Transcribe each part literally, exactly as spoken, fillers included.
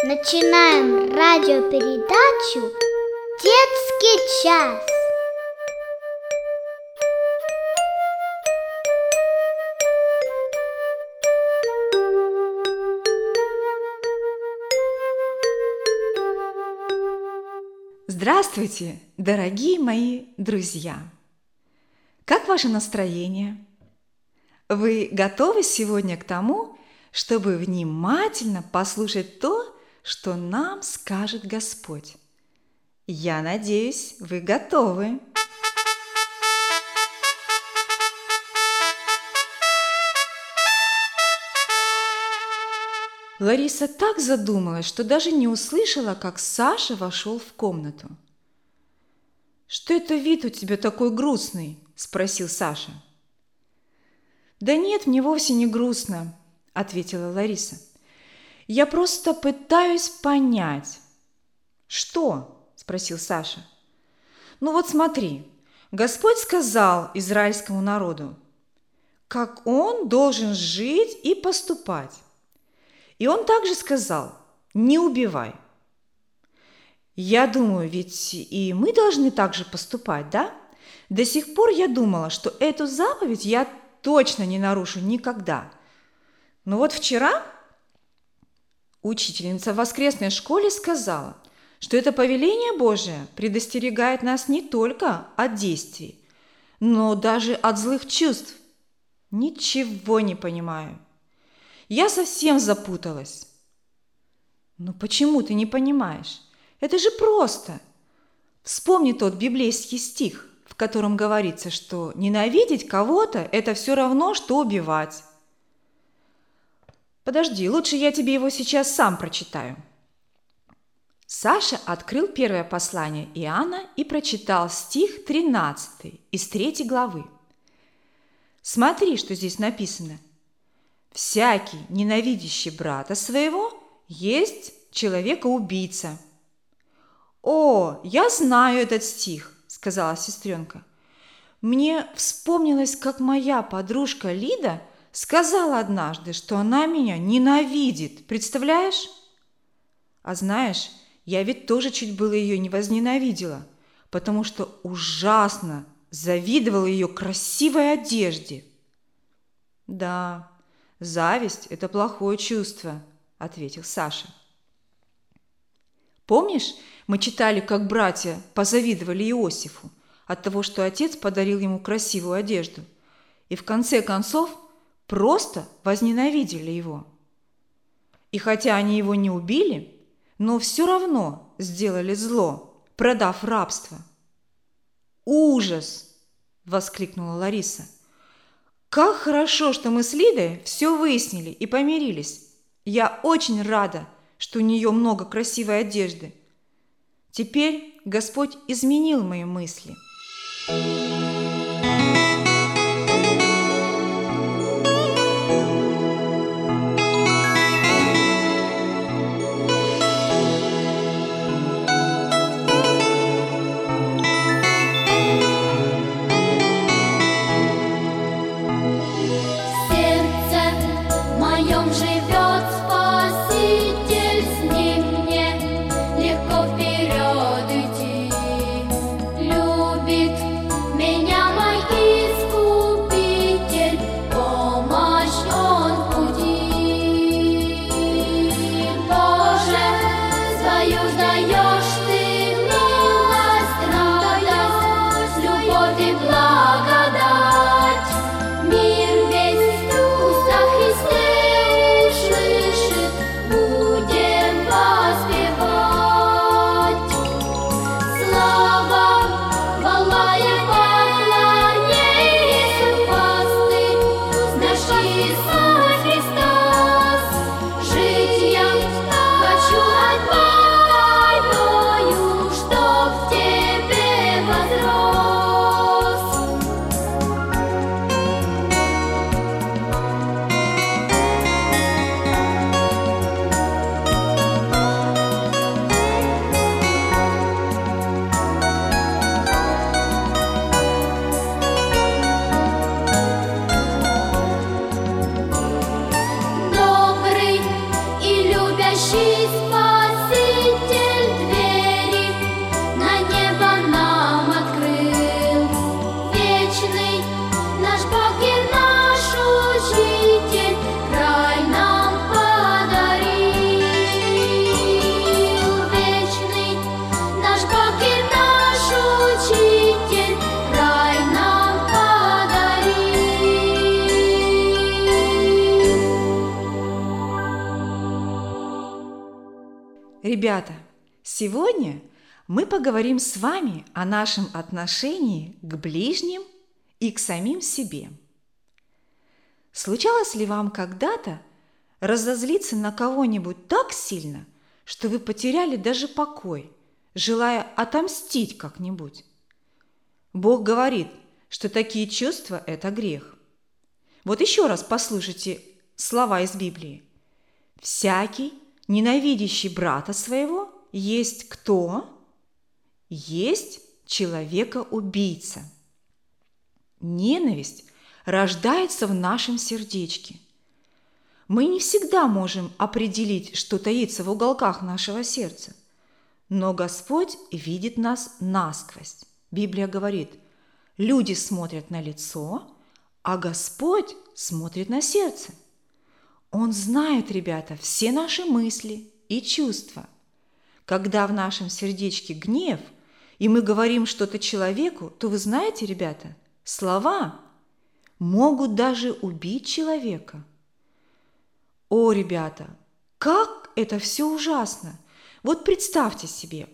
Начинаем радиопередачу «Детский час». Здравствуйте, дорогие мои друзья! Как ваше настроение? Вы готовы сегодня к тому, чтобы внимательно послушать то, что нам скажет Господь? Я надеюсь, вы готовы. Лариса так задумалась, что даже не услышала, как Саша вошел в комнату. «Что это вид у тебя такой грустный?» – спросил Саша. «Да нет, мне вовсе не грустно», – ответила Лариса. «Я просто пытаюсь понять». «Что?» – спросил Саша. «Ну вот смотри, Господь сказал израильскому народу, как он должен жить и поступать. И он также сказал: не убивай. Я думаю, ведь и мы должны так же поступать, да? До сих пор я думала, что эту заповедь я точно не нарушу никогда. Но вот вчера учительница в воскресной школе сказала, что это повеление Божие предостерегает нас не только от действий, но даже от злых чувств. Ничего не понимаю. Я совсем запуталась». «Ну почему ты не понимаешь? Это же просто. Вспомни тот библейский стих, в котором говорится, что ненавидеть кого-то – это все равно, что убивать». Подожди, лучше я тебе его сейчас сам прочитаю. Саша открыл первое послание Иоанна и прочитал стих тринадцатый из третьей главы. Смотри, что здесь написано. «Всякий, ненавидящий брата своего, есть человека-убийца». «О, я знаю этот стих», – сказала сестренка. «Мне вспомнилось, как моя подружка Лида сказала однажды, что она меня ненавидит. Представляешь? А знаешь, я ведь тоже чуть было ее не возненавидела, потому что ужасно завидовала ее красивой одежде». «Да, зависть – это плохое чувство», – ответил Саша. «Помнишь, мы читали, как братья позавидовали Иосифу от того, что отец подарил ему красивую одежду, и в конце концов просто возненавидели его? И хотя они его не убили, но все равно сделали зло, продав в рабство». «Ужас!» – воскликнула Лариса. «Как хорошо, что мы с Лидой все выяснили и помирились. Я очень рада, что у нее много красивой одежды. Теперь Господь изменил мои мысли». Ребята, сегодня мы поговорим с вами о нашем отношении к ближним и к самим себе. Случалось ли вам когда-то разозлиться на кого-нибудь так сильно, что вы потеряли даже покой, желая отомстить как-нибудь? Бог говорит, что такие чувства – это грех. Вот еще раз послушайте слова из Библии. «Всякий, ненавидящий брата своего, есть кто? Есть человека-убийца». Ненависть рождается в нашем сердечке. Мы не всегда можем определить, что таится в уголках нашего сердца, но Господь видит нас насквозь. Библия говорит, люди смотрят на лицо, а Господь смотрит на сердце. Он знает, ребята, все наши мысли и чувства. Когда в нашем сердечке гнев, и мы говорим что-то человеку, то вы знаете, ребята, слова могут даже убить человека. О, ребята, как это все ужасно! Вот представьте себе,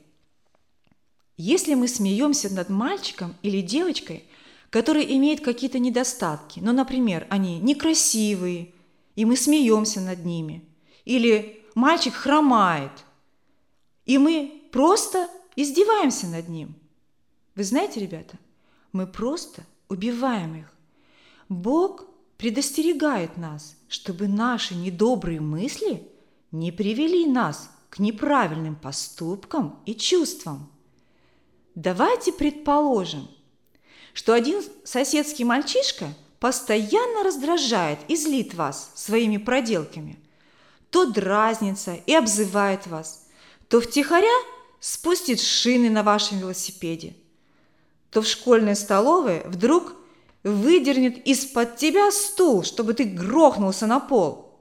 если мы смеемся над мальчиком или девочкой, который имеет какие-то недостатки, ну, например, они некрасивые, и мы смеемся над ними, или мальчик хромает, и мы просто издеваемся над ним. Вы знаете, ребята, мы просто убиваем их. Бог предостерегает нас, чтобы наши недобрые мысли не привели нас к неправильным поступкам и чувствам. Давайте предположим, что один соседский мальчишка постоянно раздражает и злит вас своими проделками. То дразнится и обзывает вас, то втихаря спустит шины на вашем велосипеде, то в школьной столовой вдруг выдернет из-под тебя стул, чтобы ты грохнулся на пол.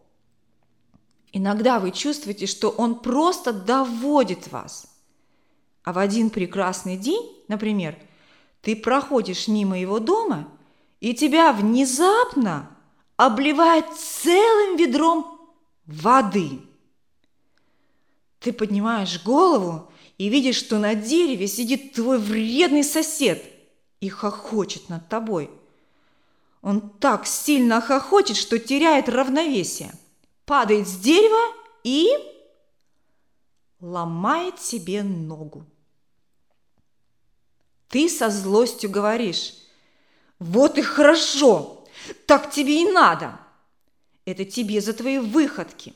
Иногда вы чувствуете, что он просто доводит вас. А в один прекрасный день, например, ты проходишь мимо его дома, и тебя внезапно обливает целым ведром воды. Ты поднимаешь голову и видишь, что на дереве сидит твой вредный сосед и хохочет над тобой. Он так сильно хохочет, что теряет равновесие, падает с дерева и ломает себе ногу. Ты со злостью говоришь: «Вот и хорошо, так тебе и надо. Это тебе за твои выходки».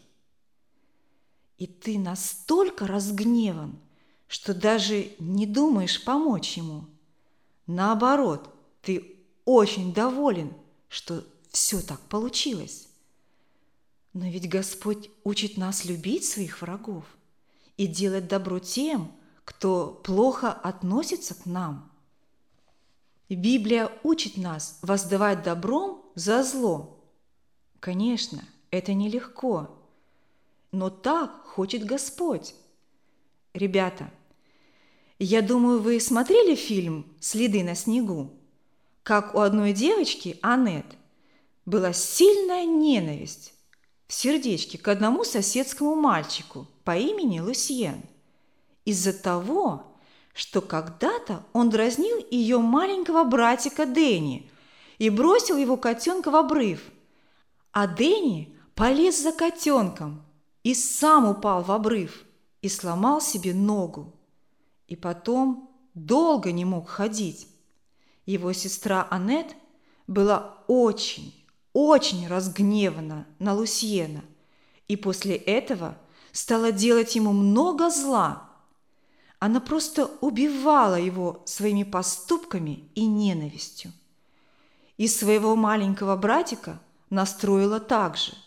И ты настолько разгневан, что даже не думаешь помочь ему. Наоборот, ты очень доволен, что все так получилось. Но ведь Господь учит нас любить своих врагов и делать добро тем, кто плохо относится к нам. Библия учит нас воздавать добром за зло. Конечно, это нелегко, но так хочет Господь. Ребята, я думаю, вы смотрели фильм «Следы на снегу», как у одной девочки, Аннет, была сильная ненависть в сердечке к одному соседскому мальчику по имени Лусьен из-за того, что когда-то он дразнил ее маленького братика Дэнни и бросил его котенка в обрыв. А Дэнни полез за котенком и сам упал в обрыв и сломал себе ногу. И потом долго не мог ходить. Его сестра Аннет была очень, очень разгневана на Лусьена и после этого стала делать ему много зла. Она просто убивала его своими поступками и ненавистью. И своего маленького братика настроила так же.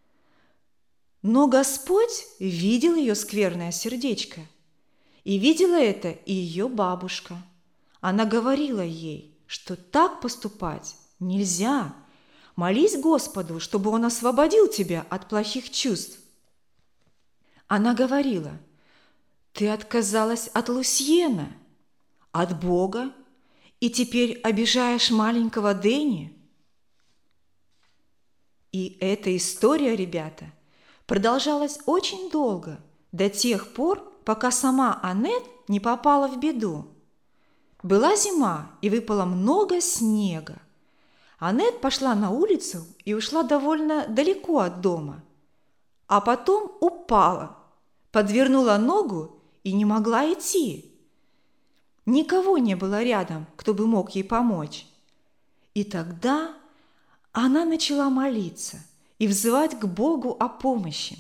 Но Господь видел ее скверное сердечко, и видела это и ее бабушка. Она говорила ей, что так поступать нельзя. Молись Господу, чтобы Он освободил тебя от плохих чувств. Она говорила: ты отказалась от Лусьена, от Бога, и теперь обижаешь маленького Дэнни. И эта история, ребята, продолжалась очень долго, до тех пор, пока сама Аннет не попала в беду. Была зима, и выпало много снега. Аннет пошла на улицу и ушла довольно далеко от дома. А потом упала, подвернула ногу и не могла идти. Никого не было рядом, кто бы мог ей помочь. И тогда она начала молиться и взывать к Богу о помощи.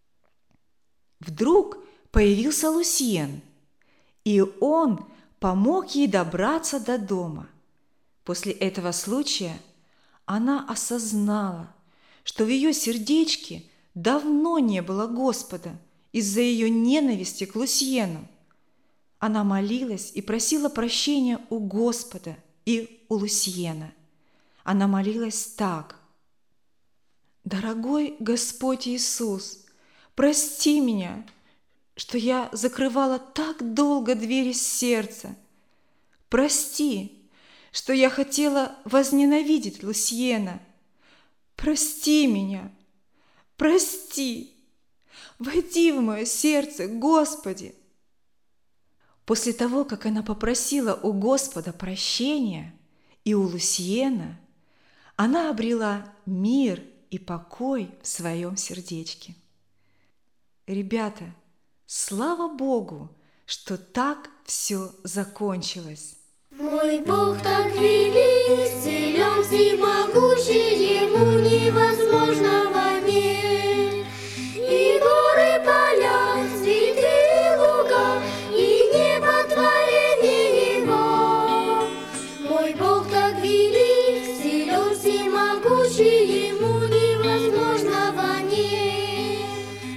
Вдруг появился Лусьен, и он помог ей добраться до дома. После этого случая она осознала, что в ее сердечке давно не было Господа из-за ее ненависти к Лусьену. Она молилась и просила прощения у Господа и у Лусьена. Она молилась так: «Дорогой Господь Иисус, прости меня, что я закрывала так долго двери сердца. Прости, что я хотела возненавидеть Лусьена. Прости меня, прости, войди в мое сердце, Господи». После того, как она попросила у Господа прощения и у Лусьена, она обрела мир и покой в своем сердечке. Ребята, слава Богу, что так все закончилось. Мой Бог так велик, силен, всемогущий, ему невозможного нет. И горы, поля, цветы, луга, и небо творение его. Мой Бог так велик, силен, всемогущий, ему невозможного нет.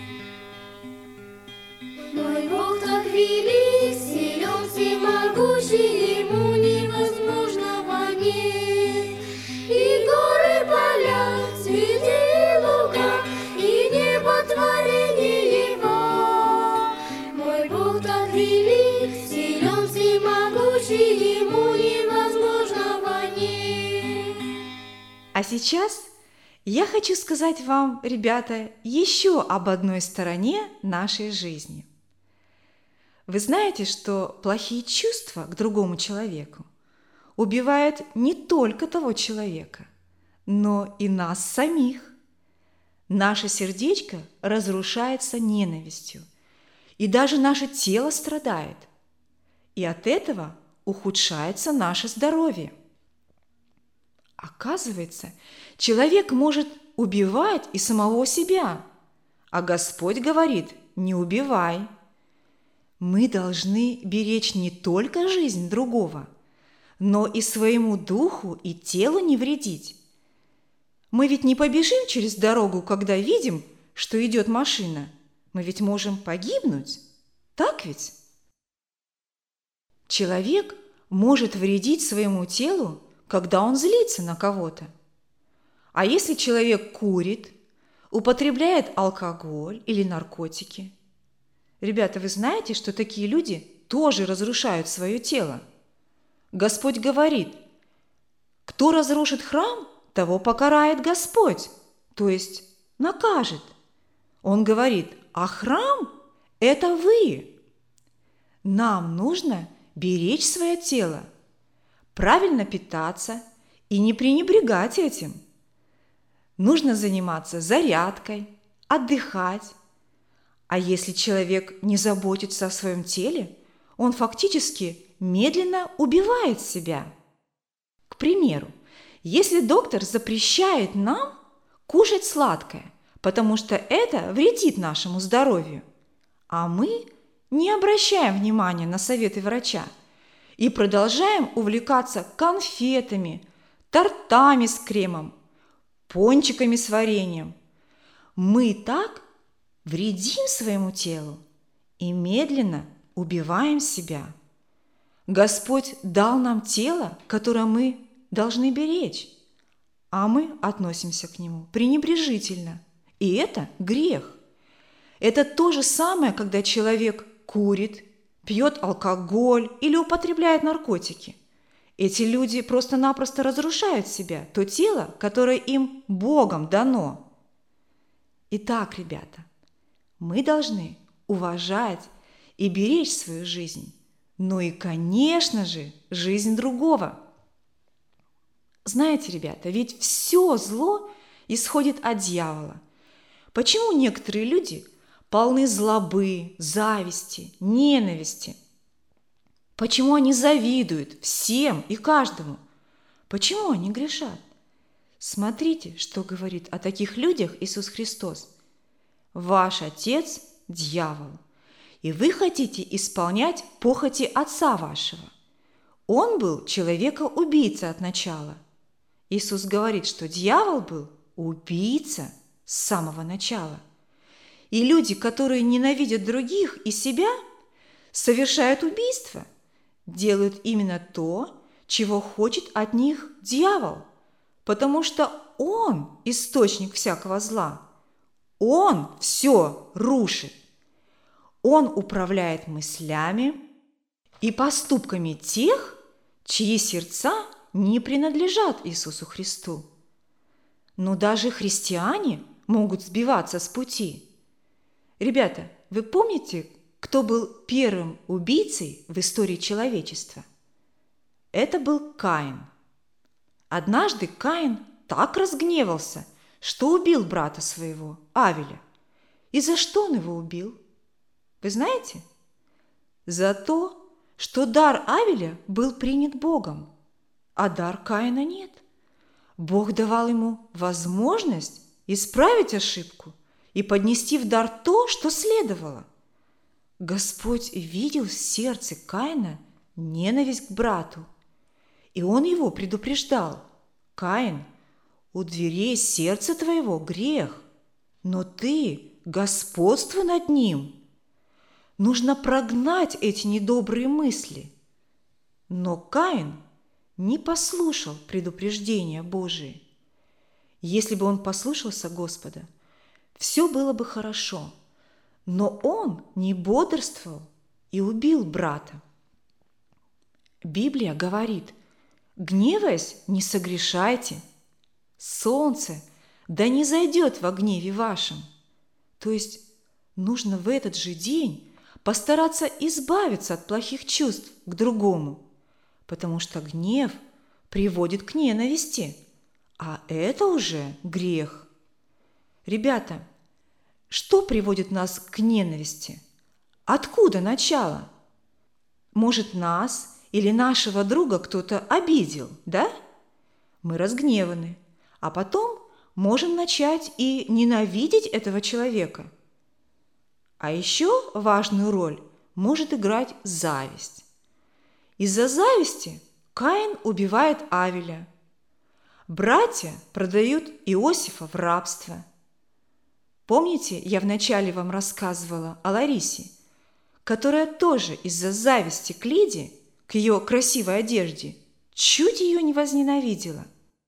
Мой Бог так велик, силен, всемогущий, ему невозможного нет. И горы, поля, цветы, луга, и небо творение его. Мой Бог так велик, силен, всемогущий, ему невозможного нет. А сейчас я хочу сказать вам, ребята, еще об одной стороне нашей жизни. Вы знаете, что плохие чувства к другому человеку убивают не только того человека, но и нас самих. Наше сердечко разрушается ненавистью, и даже наше тело страдает, и от этого ухудшается наше здоровье. Оказывается, человек может убивать и самого себя, а Господь говорит: не убивай. Мы должны беречь не только жизнь другого, но и своему духу и телу не вредить. Мы ведь не побежим через дорогу, когда видим, что идет машина. Мы ведь можем погибнуть, так ведь? Человек может вредить своему телу, когда он злится на кого-то. А если человек курит, употребляет алкоголь или наркотики? Ребята, вы знаете, что такие люди тоже разрушают свое тело? Господь говорит: кто разрушит храм, того покарает Господь, то есть накажет. Он говорит: а храм – это вы. Нам нужно беречь свое тело, правильно питаться и не пренебрегать этим. Нужно заниматься зарядкой, отдыхать. А если человек не заботится о своем теле, он фактически медленно убивает себя. К примеру, если доктор запрещает нам кушать сладкое, потому что это вредит нашему здоровью, а мы не обращаем внимания на советы врача и продолжаем увлекаться конфетами, тортами с кремом, пончиками с вареньем, мы так вредим своему телу и медленно убиваем себя. Господь дал нам тело, которое мы должны беречь, а мы относимся к нему пренебрежительно. И это грех. Это то же самое, когда человек курит, пьет алкоголь или употребляет наркотики. Эти люди просто-напросто разрушают себя, то тело, которое им Богом дано. Итак, ребята, мы должны уважать и беречь свою жизнь, но и, конечно же, жизнь другого. Знаете, ребята, ведь все зло исходит от дьявола. Почему некоторые люди полны злобы, зависти, ненависти? Почему они завидуют всем и каждому? Почему они грешат? Смотрите, что говорит о таких людях Иисус Христос. Ваш отец – дьявол, и вы хотите исполнять похоти отца вашего. Он был человека-убийца от начала. Иисус говорит, что дьявол был убийца с самого начала. И люди, которые ненавидят других и себя, совершают убийство, делают именно то, чего хочет от них дьявол, потому что он источник всякого зла. Он все рушит. Он управляет мыслями и поступками тех, чьи сердца не принадлежат Иисусу Христу. Но даже христиане могут сбиваться с пути. Ребята, вы помните, кто был первым убийцей в истории человечества? Это был Каин. Однажды Каин так разгневался, что убил брата своего, Авеля. И за что он его убил? Вы знаете? За то, что дар Авеля был принят Богом, а дар Каина нет. Бог давал ему возможность исправить ошибку и поднести в дар то, что следовало. Господь видел в сердце Каина ненависть к брату, и он его предупреждал: «Каин, у дверей сердца твоего грех, но ты господствуй над ним». Нужно прогнать эти недобрые мысли. Но Каин не послушал предупреждения Божии. Если бы он послушался Господа, все было бы хорошо. Но он не бодрствовал и убил брата. Библия говорит: «Гневаясь, не согрешайте. Солнце да не зайдет во гневе вашем». То есть нужно в этот же день постараться избавиться от плохих чувств к другому, потому что гнев приводит к ненависти, а это уже грех. Ребята, что приводит нас к ненависти? Откуда начало? Может, нас или нашего друга кто-то обидел, да? Мы разгневаны, а потом можем начать и ненавидеть этого человека. А еще важную роль может играть зависть. Из-за зависти Каин убивает Авеля. Братья продают Иосифа в рабство. Помните, я вначале вам рассказывала о Ларисе, которая тоже из-за зависти к Лиде, к ее красивой одежде, чуть ее не возненавидела.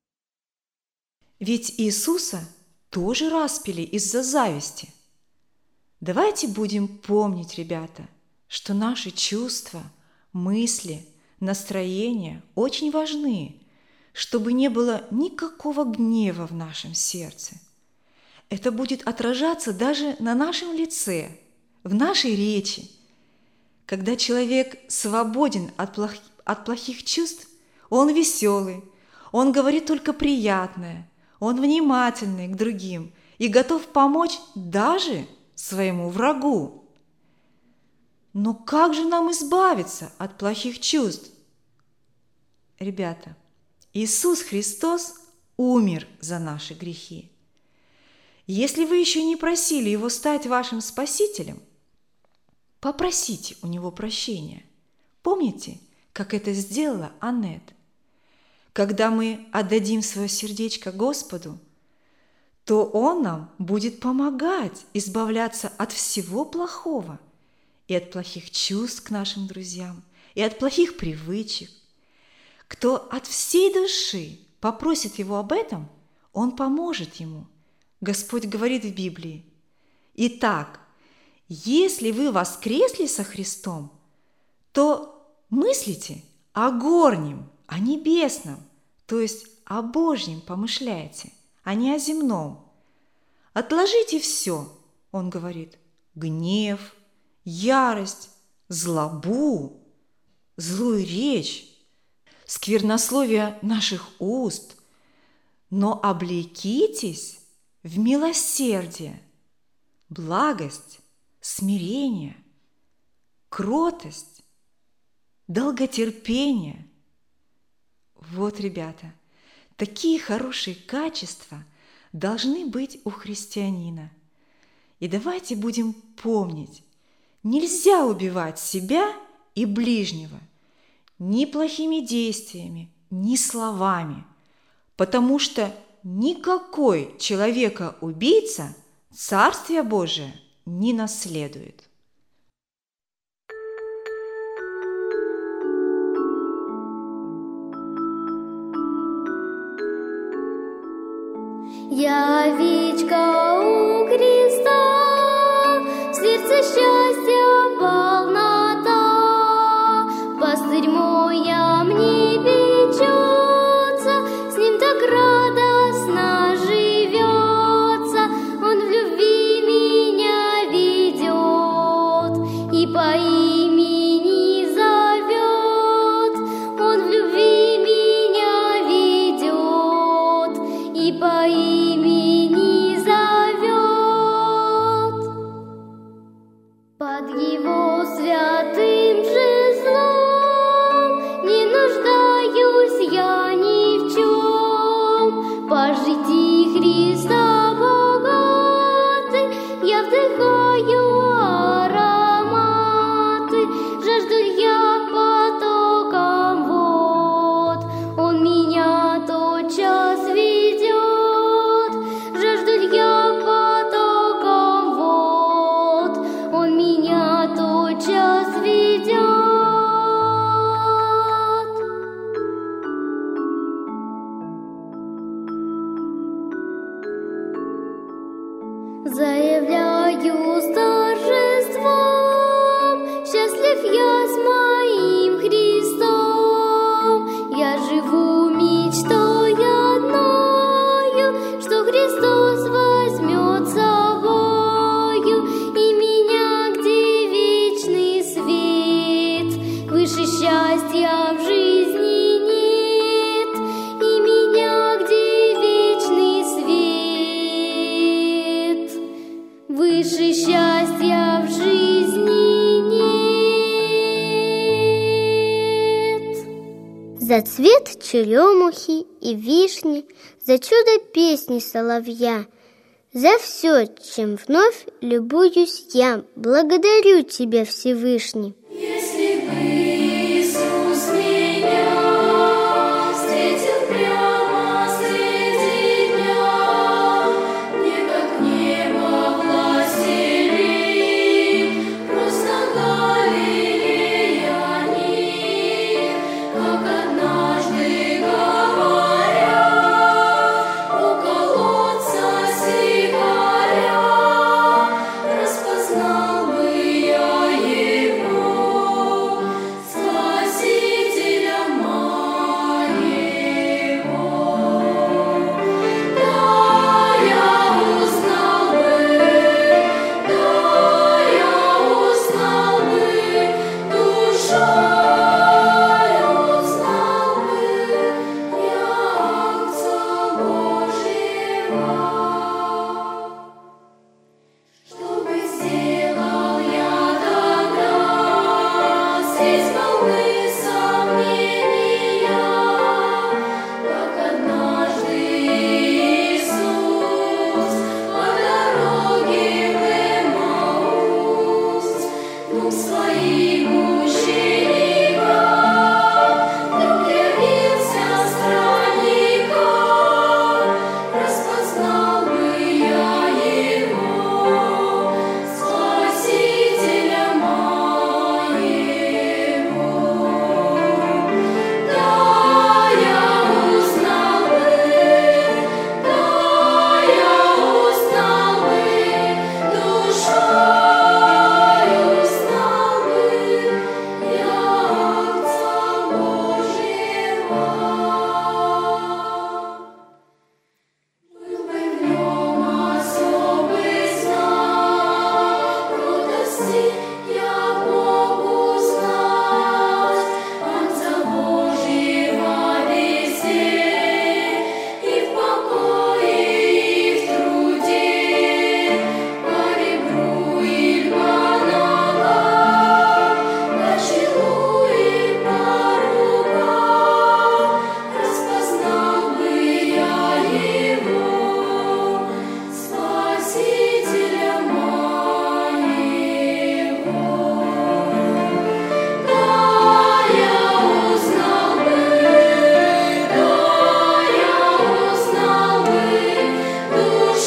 Ведь Иисуса тоже распяли из-за зависти. Давайте будем помнить, ребята, что наши чувства, мысли, настроения очень важны, чтобы не было никакого гнева в нашем сердце. Это будет отражаться даже на нашем лице, в нашей речи. Когда человек свободен от плох... от плохих чувств, он веселый, он говорит только приятное, он внимательный к другим и готов помочь даже своему врагу. Но как же нам избавиться от плохих чувств? Ребята, Иисус Христос умер за наши грехи. Если вы еще не просили Его стать вашим Спасителем, попросите у Него прощения. Помните, как это сделала Аннет? Когда мы отдадим свое сердечко Господу, то Он нам будет помогать избавляться от всего плохого, и от плохих чувств к нашим друзьям, и от плохих привычек. Кто от всей души попросит Его об этом, Он поможет ему. Господь говорит в Библии: «Итак, если вы воскресли со Христом, то мыслите о горнем, о небесном, то есть о Божьем помышляйте, а не о земном. Отложите все, он говорит, гнев, ярость, злобу, злую речь, сквернословие наших уст, но облекитесь в милосердие, благость, смирение, кротость, долготерпение. Вот, ребята, такие хорошие качества должны быть у христианина. И давайте будем помнить, нельзя убивать себя и ближнего ни плохими действиями, ни словами, потому что никакой человека-убийца Царствие Божие не наследует. Я овечка у креста, в сердце счастья полнота. Пастырь мой о мне печется, с ним так радостно живется. Он в любви меня ведет и по имени зовет. Он в любви меня ведет и по имени зовет. Под его святым жезлом не нуждаюсь я ни в чем. Пожити Христа богаты, я вдыхаю ароматы. Жажду я потоком вод, он меня тотчас ведет. Жажду я потоком вод, он меня тотчас ведет. Заявляю с торжеством, счастлив я с моим Христом. Я живу мечтой одною, что Христос возьмет с собою и меня, где вечный свет. Выше счастья в жизни нет, и меня, где вечный свет. Выше счастья в жизни нет. За цвет черемухи и вишни, за чудо песни соловья, за все, чем вновь любуюсь я, благодарю Тебя, Всевышний. Если бы Иисус меня встретил прямо среди дня, мне как небо властелин, просто Галилеянин, как однажды говоря, у колодца сикаря, распознал бы я его.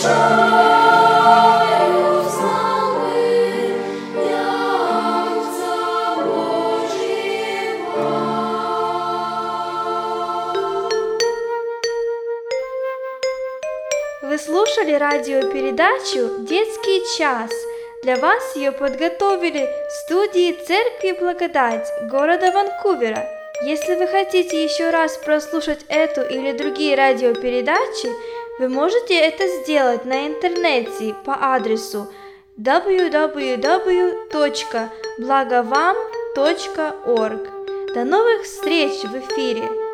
Вы слушали радиопередачу «Детский час». Для вас ее подготовили в студии Церкви Благодать города Ванкувера. Если вы хотите еще раз прослушать эту или другие радиопередачи, вы можете это сделать на интернете по адресу дабл ю дабл ю дабл ю точка благовам точка орг. До новых встреч в эфире!